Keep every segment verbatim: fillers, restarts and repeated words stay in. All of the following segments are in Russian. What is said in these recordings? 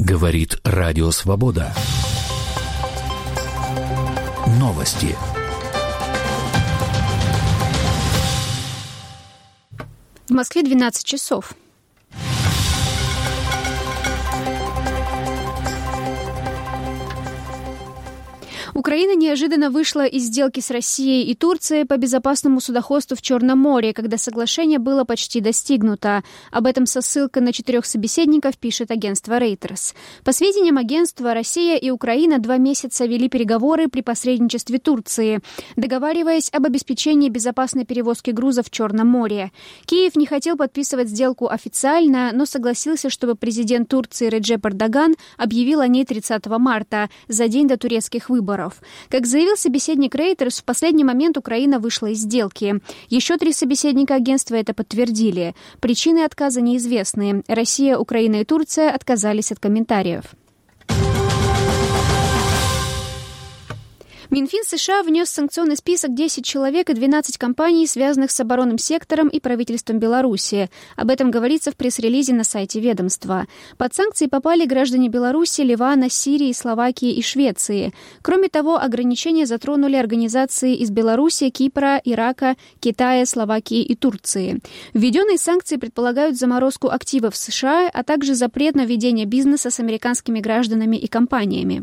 Говорит Радио Свобода. Новости. В Москве двенадцать часов. Украина неожиданно вышла из сделки с Россией и Турцией по безопасному судоходству в Черном море, когда соглашение было почти достигнуто. Об этом со ссылкой на четырех собеседников пишет агентство Reuters. По сведениям агентства, Россия и Украина два месяца вели переговоры при посредничестве Турции, договариваясь об обеспечении безопасной перевозки грузов в Черном море. Киев не хотел подписывать сделку официально, но согласился, чтобы президент Турции Реджеп Эрдоган объявил о ней тридцатого марта, за день до турецких выборов. Как заявил собеседник Reuters, в последний момент Украина вышла из сделки. Еще три собеседника агентства это подтвердили. Причины отказа неизвестны. Россия, Украина и Турция отказались от комментариев. Минфин США внес в санкционный список десять человек и двенадцать компаний, связанных с оборонным сектором и правительством Беларуси. Об этом говорится в пресс-релизе на сайте ведомства. Под санкции попали граждане Беларуси, Ливана, Сирии, Словакии и Швеции. Кроме того, ограничения затронули организации из Беларуси, Кипра, Ирака, Китая, Словакии и Турции. Введенные санкции предполагают заморозку активов США, а также запрет на ведение бизнеса с американскими гражданами и компаниями.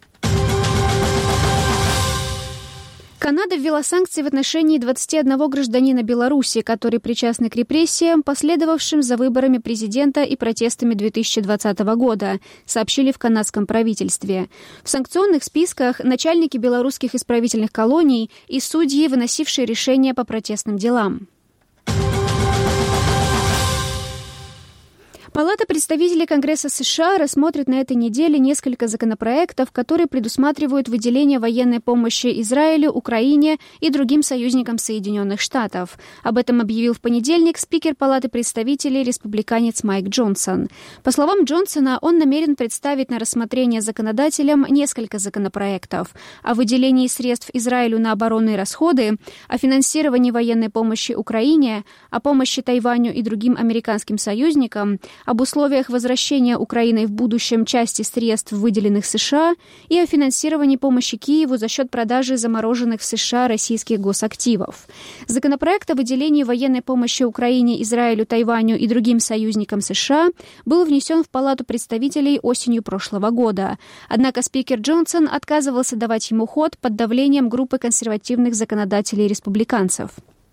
Канада ввела санкции в отношении двадцати одного гражданина Беларуси, которые причастны к репрессиям, последовавшим за выборами президента и протестами две тысячи двадцатого года, сообщили в канадском правительстве. В санкционных списках начальники белорусских исправительных колоний и судьи, выносившие решения по протестным делам. Палата представителей Конгресса США рассмотрит на этой неделе несколько законопроектов, которые предусматривают выделение военной помощи Израилю, Украине и другим союзникам Соединенных Штатов. Об этом объявил в понедельник спикер Палаты представителей республиканец Майк Джонсон. По словам Джонсона, он намерен представить на рассмотрение законодателям несколько законопроектов о выделении средств Израилю на оборонные расходы, о финансировании военной помощи Украине, о помощи Тайваню и другим американским союзникам, об условиях возвращения Украиной в будущем части средств, выделенных США, и о финансировании помощи Киеву за счет продажи замороженных в США российских госактивов. Законопроект о выделении военной помощи Украине, Израилю, Тайваню и другим союзникам США был внесен в Палату представителей осенью прошлого года. Однако спикер Джонсон отказывался давать ему ход под давлением группы консервативных законодателей-республиканцев.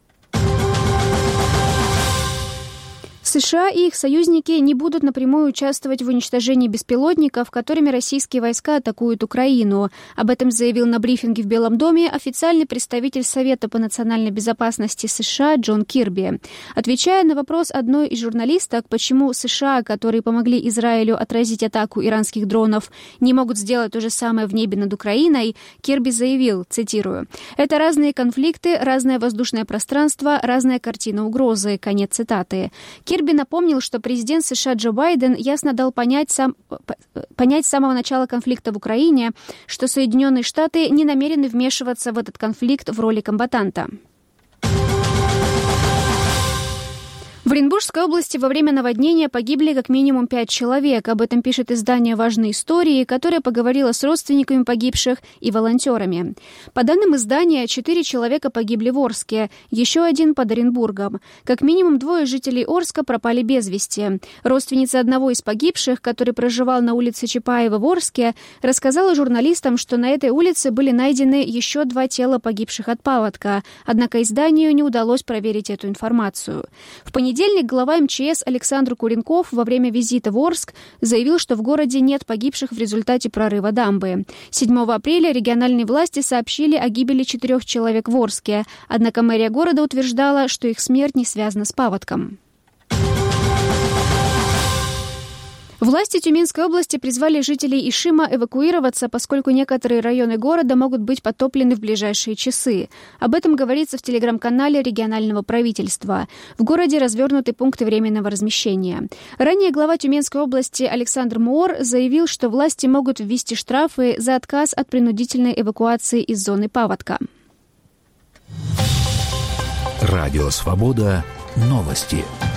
США и их союзники не будут напрямую участвовать в уничтожении беспилотников, которыми российские войска атакуют Украину. Об этом заявил на брифинге в Белом доме официальный представитель Совета по национальной безопасности США Джон Кирби. Отвечая на вопрос одной из журналисток, почему США, которые помогли Израилю отразить атаку иранских дронов, не могут сделать то же самое в небе над Украиной, Кирби заявил, цитирую, «Это разные конфликты, разное воздушное пространство, разная картина угрозы». Конец цитаты. Кирби напомнил, что президент США Джо Байден ясно дал понять, сам, понять с самого начала конфликта в Украине, что Соединенные Штаты не намерены вмешиваться в этот конфликт в роли комбатанта. В Оренбургской области во время наводнения погибли как минимум пять человек. Об этом пишет издание «Важные истории», которое поговорило с родственниками погибших и волонтерами. По данным издания, четыре человека погибли в Орске, еще один под Оренбургом. Как минимум двое жителей Орска пропали без вести. Родственница одного из погибших, который проживал на улице Чапаева в Орске, рассказала журналистам, что на этой улице были найдены еще два тела погибших от паводка, однако изданию не удалось проверить эту информацию. В понедельник В понедельник глава эм че эс Александр Куренков во время визита в Орск заявил, что в городе нет погибших в результате прорыва дамбы. седьмого апреля региональные власти сообщили о гибели четырех человек в Орске, однако мэрия города утверждала, что их смерть не связана с паводком. Власти Тюменской области призвали жителей Ишима эвакуироваться, поскольку некоторые районы города могут быть потоплены в ближайшие часы. Об этом говорится в телеграм-канале регионального правительства. В городе развернуты пункты временного размещения. Ранее глава Тюменской области Александр Моор заявил, что власти могут ввести штрафы за отказ от принудительной эвакуации из зоны паводка. Радио «Свобода». Новости.